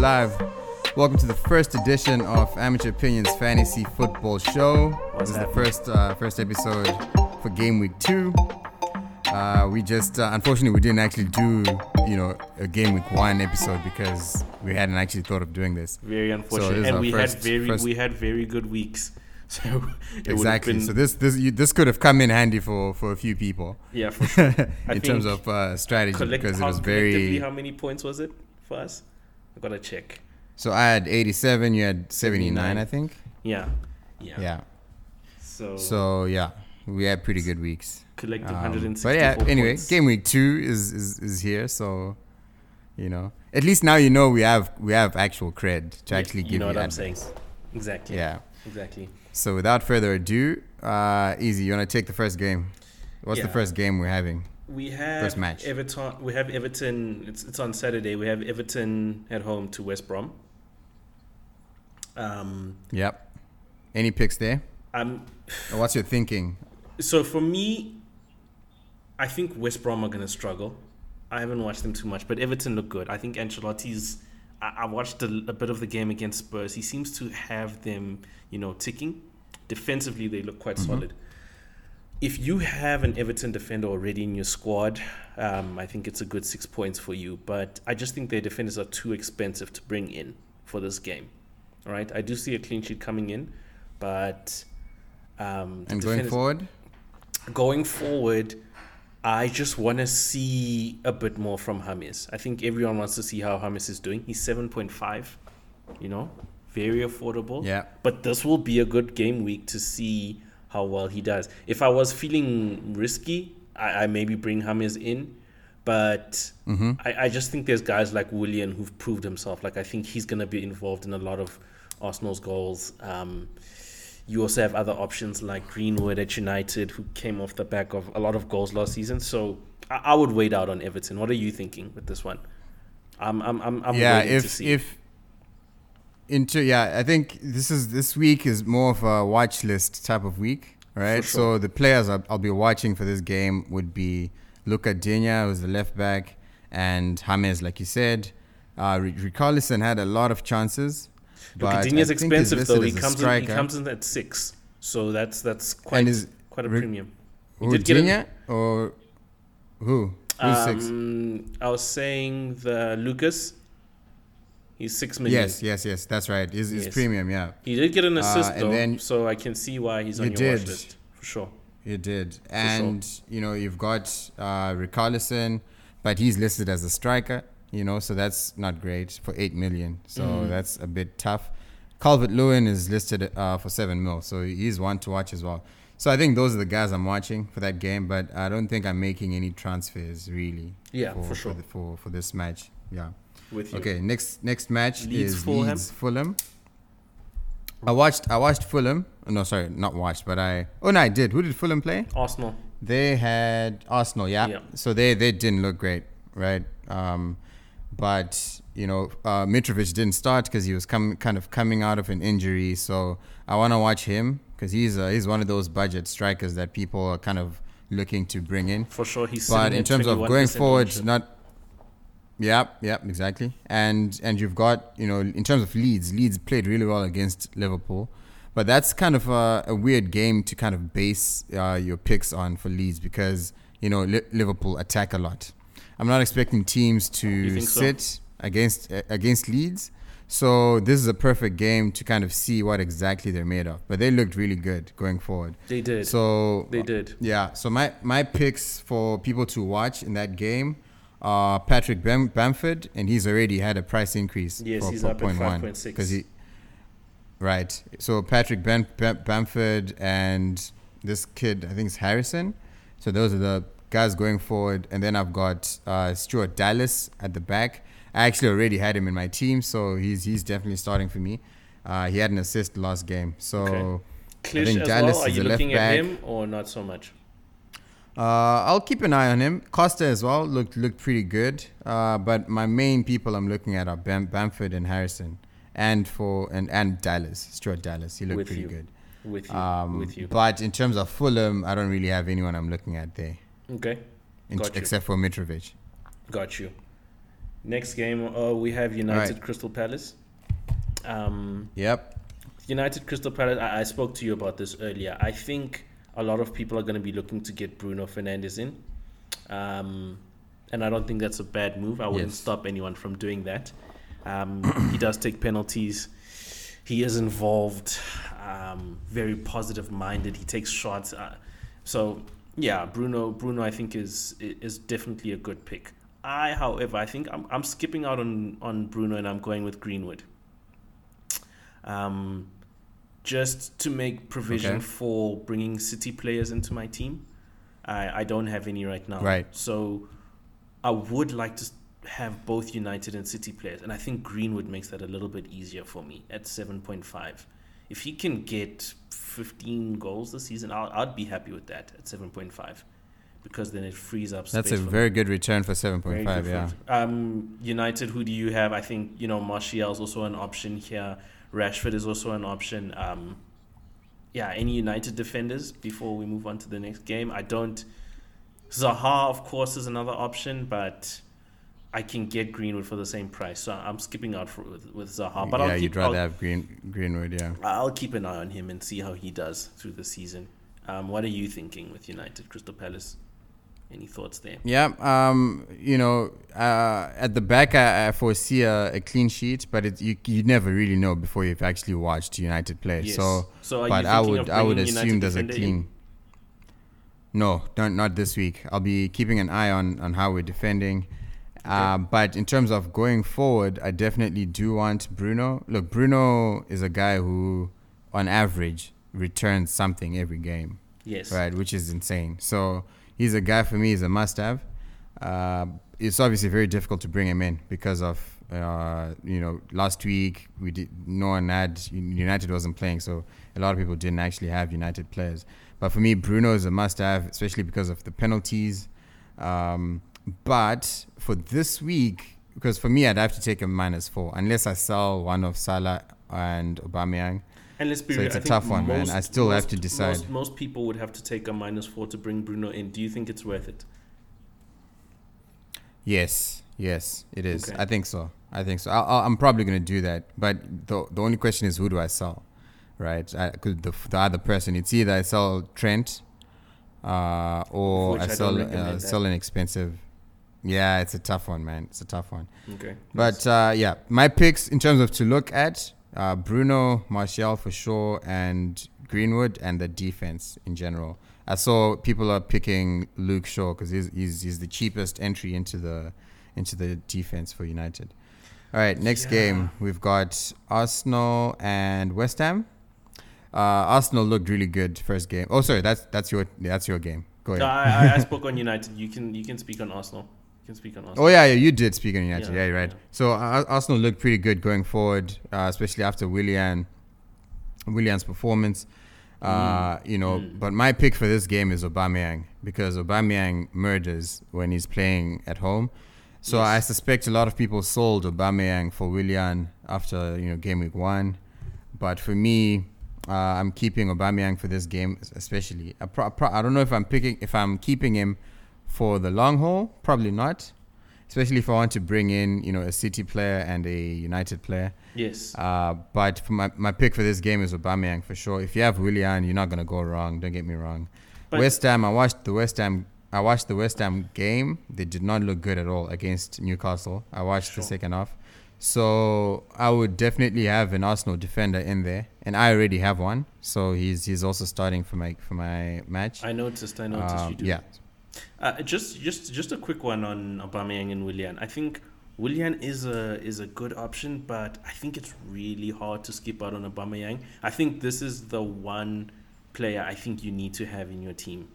live. Welcome to the first edition of Amateur Opinions Fantasy Football Show. This is the first episode for Game Week 2. We just, unfortunately, we didn't actually do, a Game Week 1 episode because we hadn't actually thought of doing this. Very unfortunate, and we had very good weeks. So exactly. So this could have come in handy for a few people. Yeah, for sure. in terms of strategy, because it was very. How many points was it for us? I gotta check. So I had 87. You had 79, I think. Yeah. So yeah, we had pretty good weeks. Collective 160. But yeah, anyway, points. Game Week 2 is here, so at least now we have actual cred to actually give you what I'm advice. saying. Exactly. Yeah. Exactly. So without further ado, Easy, you want to take the first game? What's the first game we're having? We have first match. Everton. We have Everton. It's on Saturday. We have Everton at home to West Brom. Yep. Any picks there? What's your thinking? So for me, I think West Brom are going to struggle. I haven't watched them too much, but Everton look good. I think Ancelotti's. I watched a bit of the game against Spurs. He seems to have them, ticking. Defensively, they look quite solid. If you have an Everton defender already in your squad, I think it's a good 6 points for you. But I just think their defenders are too expensive to bring in for this game. All right, I do see a clean sheet coming in, but and going forward, I just want to see a bit more from James. I think everyone wants to see how James is doing. He's 7.5, very affordable. Yeah. But this will be a good game week to see how well he does. If I was feeling risky, I maybe bring James in. But I just think there's guys like Willian who've proved himself. Like, I think he's going to be involved in a lot of Arsenal's goals. You also have other options like Greenwood at United, who came off the back of a lot of goals last season. So I would wait out on Everton. What are you thinking with this one? I'm waiting to see. I think this week is more of a watch list type of week, right? For sure. So the players I'll be watching for this game would be Luca Digne, who's the left back, and James, like you said. Richarlison had a lot of chances. Luca Digne is expensive though. He comes in at 6, so that's quite a premium. Digne or who? Who's 6? I was saying the Lucas. He's 6 million. Yes. That's right. He's premium. Yeah. He did get an assist though, so I can see why he's on your watch list for sure. You did, and you've got Richarlison, but he's listed as a striker. So that's not great for 8 million. So that's a bit tough. Calvert-Lewin is listed for 7 mil, so he's one to watch as well. So I think those are the guys I'm watching for that game, but I don't think I'm making any transfers really. Yeah, for sure. For this match, yeah. With you. Okay, next match is Fulham. Leeds Fulham. I watched Fulham. No, sorry, not watched, but I did. Who did Fulham play? Arsenal. They had Arsenal, yeah. So they didn't look great, right? But Mitrovic didn't start because he was coming out of an injury. So I want to watch him because he's one of those budget strikers that people are kind of looking to bring in. For sure, he's. But in terms of going forward, not. Yeah, exactly. And you've got in terms of Leeds played really well against Liverpool. But that's kind of a weird game to kind of base your picks on for Leeds because Liverpool attack a lot. I'm not expecting teams to sit against Leeds. So this is a perfect game to kind of see what exactly they're made of. But they looked really good going forward. They did. So they did. Yeah. So my picks for people to watch in that game are Patrick Bamford, and he's already had a price increase. Yes, for he's up at 5.6. Because right. So Patrick Bamford and this kid, I think it's Harrison. So those are the guys going forward, and then I've got Stuart Dallas at the back. I actually already had him in my team, so he's definitely starting for me. He had an assist last game, so Klish I think as Dallas well. Are is you the left looking back. at him or not so much? I'll keep an eye on him. Costa as well looked pretty good, but my main people I'm looking at are Bamford and Harrison, and Dallas, Stuart Dallas. He looked pretty good. With you. But in terms of Fulham, I don't really have anyone I'm looking at there. Okay. Except for Mitrovic. Got you. Next game, we have United Crystal Palace. Yep. United Crystal Palace. I spoke to you about this earlier. I think a lot of people are going to be looking to get Bruno Fernandes in, and I don't think that's a bad move. I wouldn't stop anyone from doing that. He does take penalties. He is involved. Very positive minded. He takes shots. So yeah, Bruno I think is definitely a good pick. However, I think I'm skipping out on Bruno and I'm going with Greenwood. Just to make provision for bringing City players into my team. I don't have any right now. Right. So I would like to have both United and City players. And I think Greenwood makes that a little bit easier for me at 7.5. If he can get 15 goals this season, I'd be happy with that at 7.5. Because then it frees up space. That's a very good return for 7.5, yeah. United, who do you have? I think, Martial is also an option here. Rashford is also an option. Any United defenders before we move on to the next game? Zaha, of course, is another option, but I can get Greenwood for the same price. So I'm skipping out with Zaha. But you'd rather have Greenwood, yeah. I'll keep an eye on him and see how he does through the season. What are you thinking with United, Crystal Palace? Any thoughts there? Yeah, at the back, I foresee a clean sheet, but you never really know before you've actually watched United play. Yes. So I would assume there's a clean. No, not this week. I'll be keeping an eye on how we're defending. Okay. But in terms of going forward, I definitely do want Bruno. Look, Bruno is a guy who, on average, returns something every game. Yes. Right, which is insane. So he's a guy for me. He's a must-have. It's obviously very difficult to bring him in because of last week United wasn't playing, so a lot of people didn't actually have United players. But for me, Bruno is a must-have, especially because of the penalties. But for this week, because for me, I'd have to take a -4 unless I sell one of Salah and Aubameyang. And let's be real, it's a tough one, man. I still have to decide. Most people would have to take a -4 to bring Bruno in. Do you think it's worth it? Yes, it is. Okay. I think so. I'm probably going to do that. But the only question is, who do I sell? Right? Because the other person, it's either I sell Trent or I sell an expensive. Yeah, it's a tough one, man. It's a tough one. Okay. But my picks in terms of to look at, Bruno, Martial for sure, and Greenwood, and the defense in general. I saw people are picking Luke Shaw because he's the cheapest entry into the defense for United. All right, next game we've got Arsenal and West Ham. Arsenal looked really good first game. Oh, sorry, that's your game. Go ahead. I spoke on United. You can speak on Arsenal. Oh yeah, you did speak on United. Yeah, right. Yeah. So Arsenal looked pretty good going forward, especially after Willian's performance. But my pick for this game is Aubameyang because Aubameyang murders when he's playing at home. So I suspect a lot of people sold Aubameyang for Willian after game week 1, but for me, I'm keeping Aubameyang for this game, especially. I don't know if I'm keeping him for the long haul. Probably not, especially if I want to bring in a City player and a United player. Yes. But for my pick for this game is Aubameyang for sure. If you have Willian, you're not gonna go wrong. Don't get me wrong. But West Ham, I watched the West Ham game. They did not look good at all against Newcastle. I watched the second half. So I would definitely have an Arsenal defender in there, and I already have one. So he's also starting for my match. I noticed you do. Yeah. Just a quick one on Aubameyang and Willian. I think Willian is a good option, but I think it's really hard to skip out on Aubameyang. I think this is the one player I think you need to have in your team.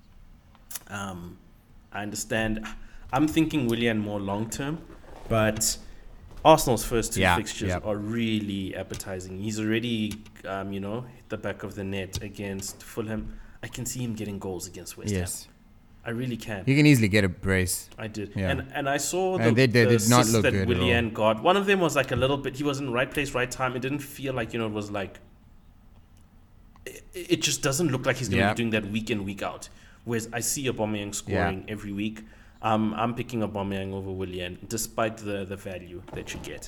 I understand. I'm thinking Willian more long term, but Arsenal's first two fixtures are really appetizing. He's already, hit the back of the net against Fulham. I can see him getting goals against West Ham. I really can. You can easily get a brace. I did. Yeah. And I saw they did not look that good Willian got. One of them was like a little bit, he was in the right place, right time. It didn't feel like, it was like, it just doesn't look like he's going to be doing that week in, week out. Whereas I see Aubameyang scoring every week. I'm picking Aubameyang over Willian, despite the value that you get.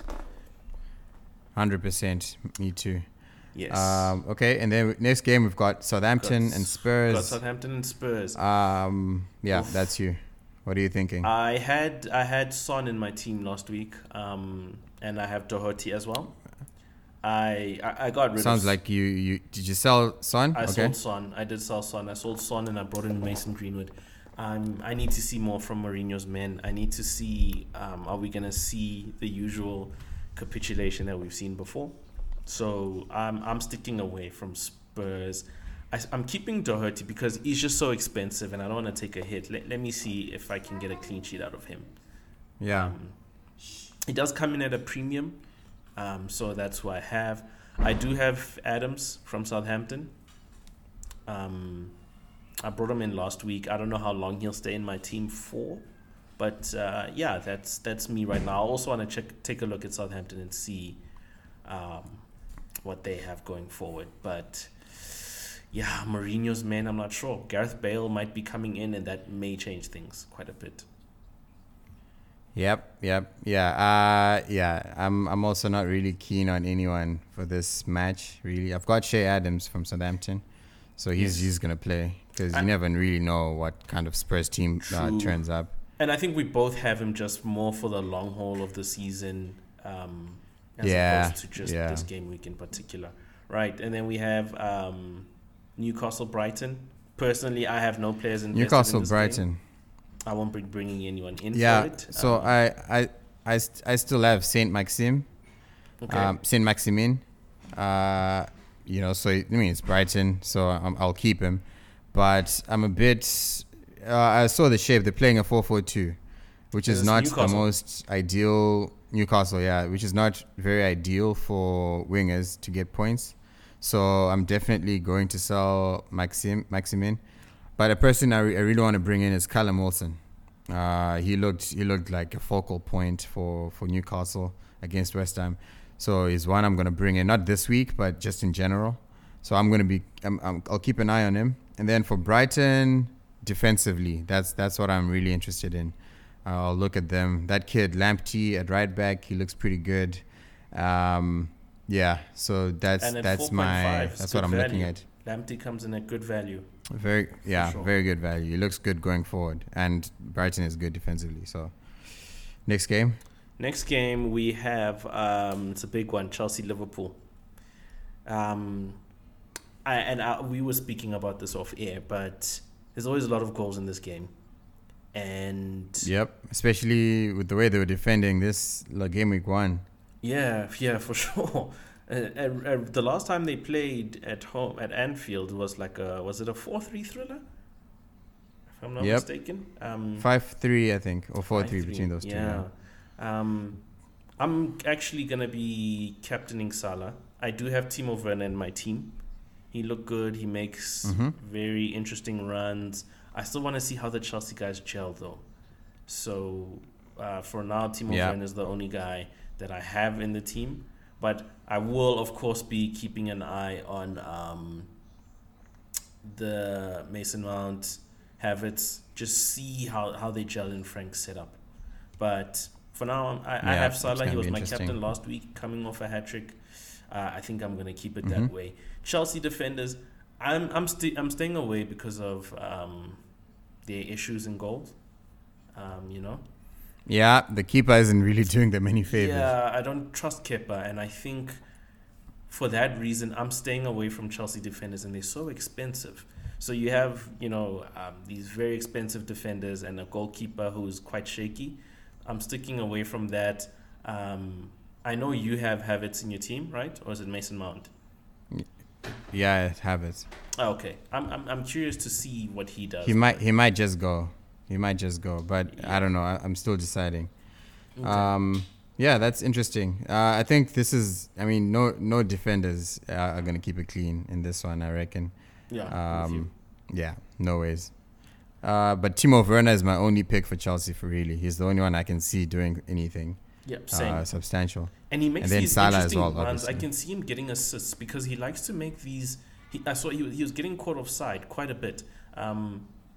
100%. Me too. Yes. Okay, and then next game we've got Southampton and Spurs. Got Southampton and Spurs. Yeah, Oof. that's you. What are you thinking? I had Son in my team last week, and I have Doherty as well. I got rid of... Sounds like you did you sell Son? I sold Son. I did sell Son. I sold Son and I brought in Mason Greenwood. I need to see more from Mourinho's men. I need to see, are we going to see the usual capitulation that we've seen before? So I'm sticking away from Spurs. I'm keeping Doherty because he's just so expensive and I don't want to take a hit. Let me see if I can get a clean sheet out of him. Yeah. He does come in at a premium, so that's who I have. I do have Adams from Southampton. I brought him in last week. I don't know how long he'll stay in my team for, but yeah, that's me right now. I also want to take a look at Southampton and see what they have going forward. But yeah, Mourinho's men, I'm not sure. Gareth Bale might be coming in, and that may change things quite a bit. Yep. Yeah. I'm also not really keen on anyone for this match. Really, I've got Shea Adams from Southampton, so he's gonna play because you never really know what kind of Spurs team turns up. And I think we both have him just more for the long haul of the season, as opposed to just this game week in particular, right? And then we have Newcastle Brighton. Personally, I have no players invested Newcastle in this Brighton. Game. I won't be bringing anyone in for it. So I still have Saint Maxime, Saint Maximin. So I mean it's Brighton, so I'll keep him. But I'm a bit. I saw the shape. They're playing a 4-4-2, which is not Newcastle. The most ideal. Newcastle, which is not very ideal for wingers to get points. So I'm definitely going to sell Maximin. But a person I really want to bring in is Callum Wilson. He looked like a focal point for Newcastle against West Ham. So he's one I'm going to bring in, not this week, but just in general. So I'll keep an eye on him. And then for Brighton, defensively, that's what I'm really interested in. I'll look at them. That kid Lamptey at right back, he looks pretty good. So that's what I'm looking at. Lamptey comes in at good value. Very good value. He looks good going forward, and Brighton is good defensively. So, next game we have it's a big one, Chelsea-Liverpool. We were speaking about this off air, but there's always a lot of goals in this game, and especially with the way they were defending this game week 1. Yeah, for sure. The last time they played at home at Anfield was was it a 4-3 thriller? If I'm not mistaken. 5-3, I think, or 4-3 between those two. Yeah. I'm actually gonna be captaining Salah. I do have Timo Werner in my team. He looked good. He makes very interesting runs. I still want to see how the Chelsea guys gel though. So for now, Timo Werner is the only guy that I have in the team. But I will, of course, be keeping an eye on the Mason Mount, Havertz, just see how they gel in Frank's setup. But for now, I have Salah. He was my captain last week, coming off a hat-trick. I think I'm going to keep it that way. Chelsea defenders, I'm staying away because of their issues in goals, Yeah, the keeper isn't really doing them any favors. Yeah, I don't trust Kepa, and I think for that reason, I'm staying away from Chelsea defenders, and they're so expensive. So you have, these very expensive defenders and a goalkeeper who's quite shaky. I'm sticking away from that. I know you have Havertz in your team, right? Or is it Mason Mount? Yeah, Havertz. Oh, okay. I'm curious to see what he does. He might just go. But I don't know. I'm still deciding. Okay. That's interesting. I think this is. I mean, no defenders are gonna keep it clean in this one, I reckon. Yeah. Yeah. No ways. But Timo Werner is my only pick for Chelsea. He's the only one I can see doing anything. Yep, same. Substantial. And he makes these Salah interesting as well, runs. obviously. I can see him getting assists because he likes to make these. I saw he was getting caught offside quite a bit.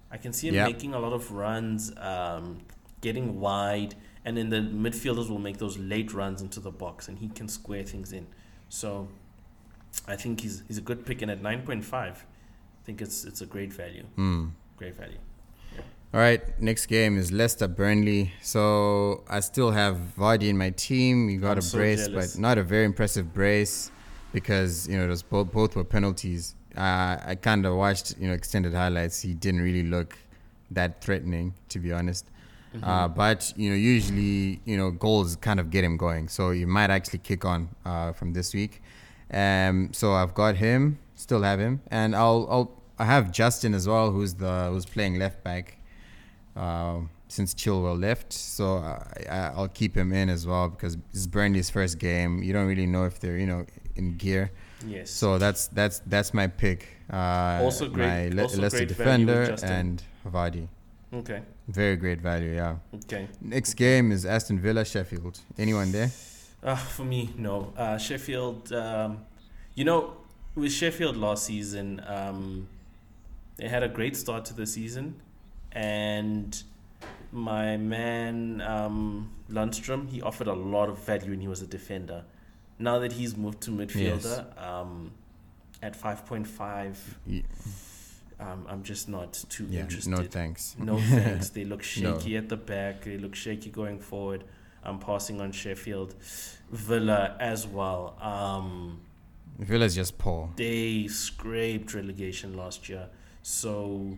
I can see him Yep. making a lot of runs, getting wide, and then the midfielders will make those late runs into the box, and he can square things in. So I think he's a good pick, and at 9.5, I think it's a great value. Great value. Yeah. All right, next game is Leicester Burnley. So I still have Vardy in my team. You got I'm a so brace, jealous. but not a very impressive brace because it was both were penalties. I kind of watched extended highlights. He didn't really look that threatening, to be honest. But usually goals kind of get him going. So you might actually kick on from this week. So I've got him, still have him, and I have Justin as well, who's playing left back since Chilwell left. So I'll keep him in as well because this is Burnley's first game. You don't really know if they're in gear. Yes. So that's my pick. Also great. My Also Leicester great value with defender Justin. and Vardy. Okay. Very great value, yeah. Okay. Next game is Aston Villa Sheffield. Anyone there? For me, no. Sheffield. With Sheffield last season, they had a great start to the season, and my man Lundstrom, he offered a lot of value and he was a defender. Now that he's moved to midfielder, at 5.5, I'm just not too interested. No thanks. No thanks. They look shaky at the back. They look shaky going forward. I'm passing on Sheffield. Villa as well. Villa's just poor. They scraped relegation last year. So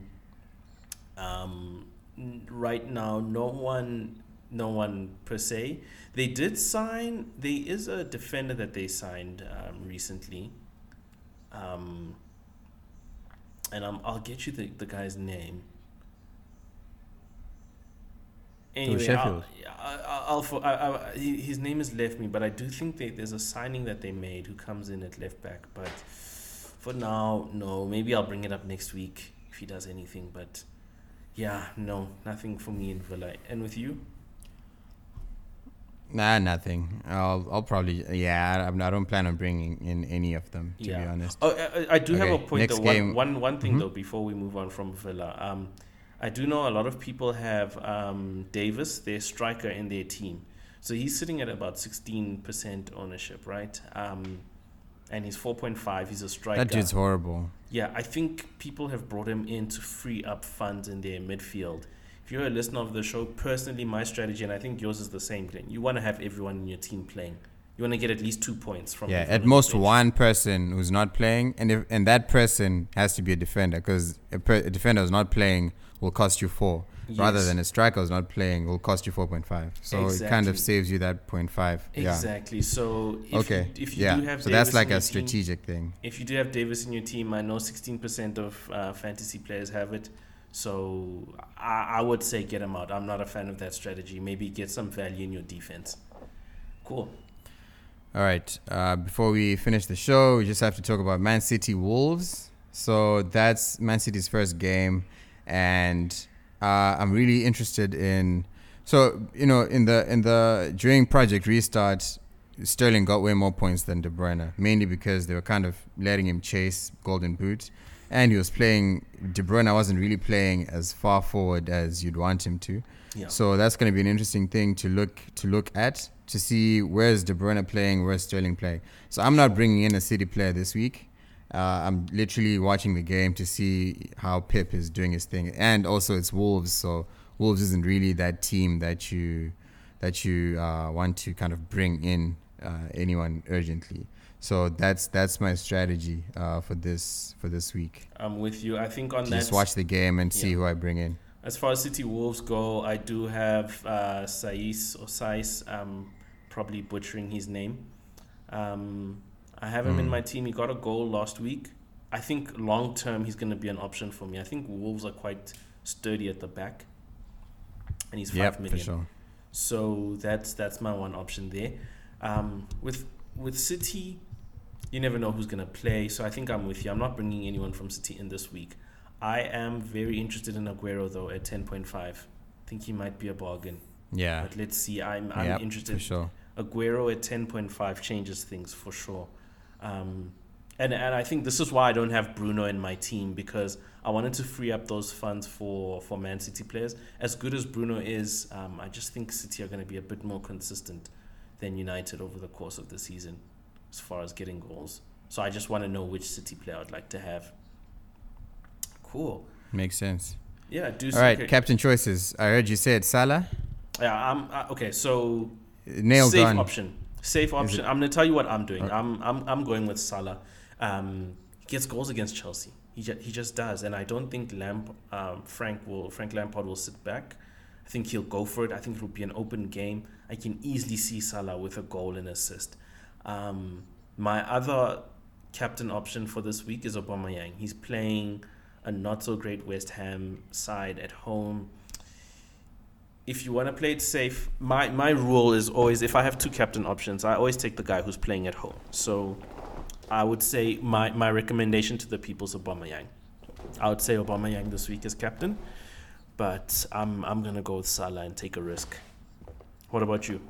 right now, no one per se. They did sign. There is a defender that they signed recently. And I'll get you the guy's name. Anyway, Sheffield. his name has left me, but I do think there's a signing that they made who comes in at left back. But for now, no. Maybe I'll bring it up next week if he does anything. But yeah, no, nothing for me in Villa. And with you? Nah, nothing. I'll probably I don't plan on bringing in any of them, to be honest. Oh, I do have a Okay, point next though. game. One thing though before we move on from Villa. I do know a lot of people have Davis, their striker, in their team. So he's sitting at about 16% ownership, right? And he's 4.5. He's a striker. That dude's horrible. Yeah, I think people have brought him in to free up funds in their midfield. If you're a listener of the show, personally, my strategy, and I think yours is the same thing, you want to have everyone in your team playing. You want to get at least 2 points from At most one person who's not playing, and that person has to be a defender because a defender who's not playing will cost you 4, rather than a striker who's not playing will cost you 4.5. So it kind of saves you that 0.5. Exactly. So if you do have so Davis that's like in your a strategic thing. If you do have Davis in your team, I know 16% of fantasy players have it. So I would say get him out. I'm not a fan of that strategy. Maybe get some value in your defense. Cool. All right. Before we finish the show, we just have to talk about Man City Wolves. So that's Man City's first game, and I'm really interested in. So in the during Project Restart, Sterling got way more points than De Bruyne, mainly because they were kind of letting him chase Golden Boot, and he was playing. De Bruyne wasn't really playing as far forward as you'd want him to. Yeah. So that's going to be an interesting thing to look at, to see where's De Bruyne playing, where's Sterling playing. So I'm not bringing in a City player this week. I'm literally watching the game to see how Pep is doing his thing, and also it's Wolves. So Wolves isn't really that team that you want to kind of bring in anyone urgently. So that's my strategy for this week. I'm with you. I think on that. Just watch the game and see who I bring in. As far as City Wolves go, I do have Saiss, probably butchering his name. I have him in my team. He got a goal last week. I think long term he's going to be an option for me. I think Wolves are quite sturdy at the back, and he's 5 million. For sure. So that's my one option there. With City, you never know who's going to play. So I think I'm with you. I'm not bringing anyone from City in this week. I am very interested in Aguero though at 10.5. I think he might be a bargain. Yeah. But let's see. I'm interested. For sure. Aguero at 10.5 changes things for sure. And I think this is why I don't have Bruno in my team, because I wanted to free up those funds for Man City players. As good as Bruno is, I just think City are going to be a bit more consistent than United over the course of the season as far as getting goals. So I just want to know which City player I'd like to have. Cool. Makes sense. Yeah, do all right, captain choices. I heard you said Salah. Yeah, okay, so nailed safe on. Safe option. I'm going to tell you what I'm doing. Okay. I'm going with Salah. He gets goals against Chelsea. He just does, and I don't think Frank Lampard will sit back. I think he'll go for it. I think it will be an open game. I can easily see Salah with a goal and assist. My other captain option for this week is Aubameyang. He's playing a not so great West Ham side at home. If you want to play it safe, my rule is always, if I have two captain options, I always take the guy who's playing at home. So I would say my recommendation to the people is Aubameyang. I would say Aubameyang this week as captain, but I'm gonna go with Salah and take a risk. What about you?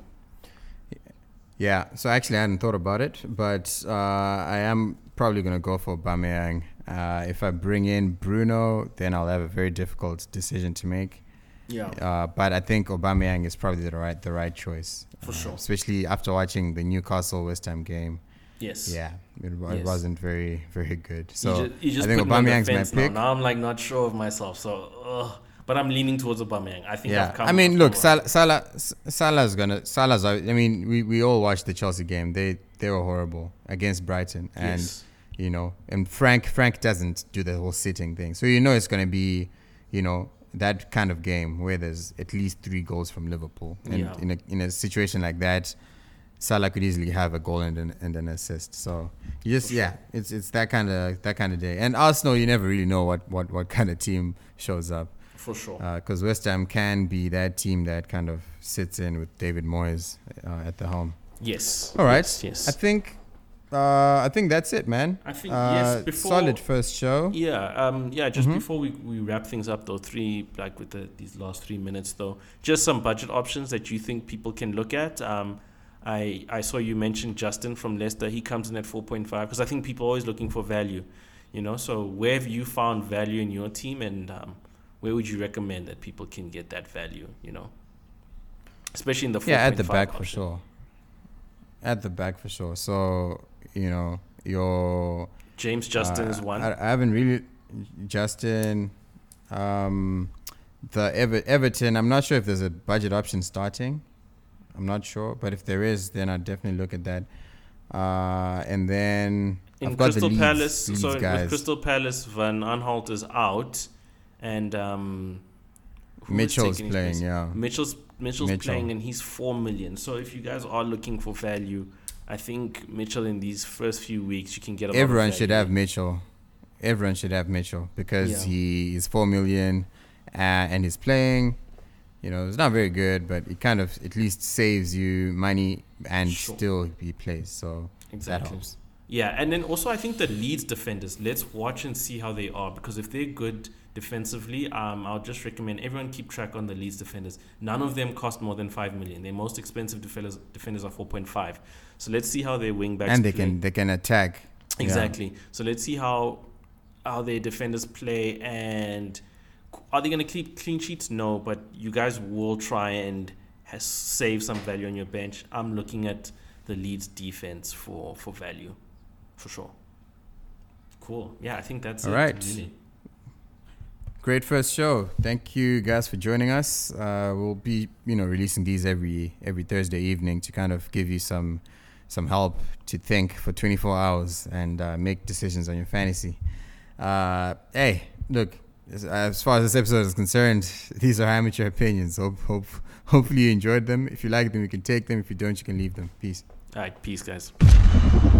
Yeah, so actually I hadn't thought about it, but I am probably gonna go for Aubameyang. If I bring in Bruno, then I'll have a very difficult decision to make. Yeah. But I think Aubameyang is probably the right choice. For sure. Especially after watching the Newcastle West Ham game. Yes. Yeah, it wasn't very, very good. So you just I think Aubameyang's my pick. Now I'm like not sure of myself. So, but I'm leaning towards Aubameyang. I think. Yeah. I mean, look, Salah's gonna. I mean, we all watched the Chelsea game. They were horrible against Brighton, and yes. And Frank doesn't do the whole sitting thing. So it's gonna be, that kind of game where there's at least 3 goals from Liverpool, and in a situation like that, Salah could easily have a goal and an assist. So it's that kind of day. And Arsenal, you never really know what kind of team shows up. For sure. Because West Ham can be that team that kind of sits in with David Moyes at the helm. Yes. All right. Yes. I think that's it, man. I think yes. Solid first show. Yeah. Just before we wrap things up though, with these last 3 minutes though, just some budget options that you think people can look at. I saw you mention Justin from Leicester. He comes in at 4.5 because I think people are always looking for value. So where have you found value in your team, and where would you recommend that people can get that value? Especially in the 4.5 at the back option. for sure. At the back for sure. So your James Justin is one. I haven't really Justin. The Everton. I'm not sure if there's a budget option starting. I'm not sure, but if there is, then I'd definitely look at that. And then in I've got Crystal the Palace. Leeds So guys. with Crystal Palace, Van Aanholt is out, and Mitchell's playing. Yeah, Mitchell's playing, and he's 4 million. So if you guys are looking for value, I think Mitchell in these first few weeks you can get. Everyone should have Mitchell. Everyone should have Mitchell because he is 4 million, and he's playing. It's not very good, but it kind of at least saves you money and still he plays. So exactly. That helps. Yeah, and then also I think the Leeds defenders, let's watch and see how they are, because if they're good defensively, I'll just recommend everyone keep track on the Leeds defenders. None of them cost more than 5 million. Their most expensive defenders are 4.5. So let's see how their wing backs and play. they can attack. Exactly. Yeah. So let's see how their defenders play, and are they going to keep clean sheets? No, but you guys will try and save some value on your bench. I'm looking at the Leeds defense for value, for sure. Cool. Yeah, I think that's all it. Right. Really. Great first show. Thank you guys for joining us. We'll be, releasing these every Thursday evening to kind of give you some help to think for 24 hours and make decisions on your fantasy. Hey, look. As far as this episode is concerned, these are amateur opinions. Hopefully you enjoyed them. If you like them, you can take them. If you don't, you can leave them. Peace. All right. Peace, guys.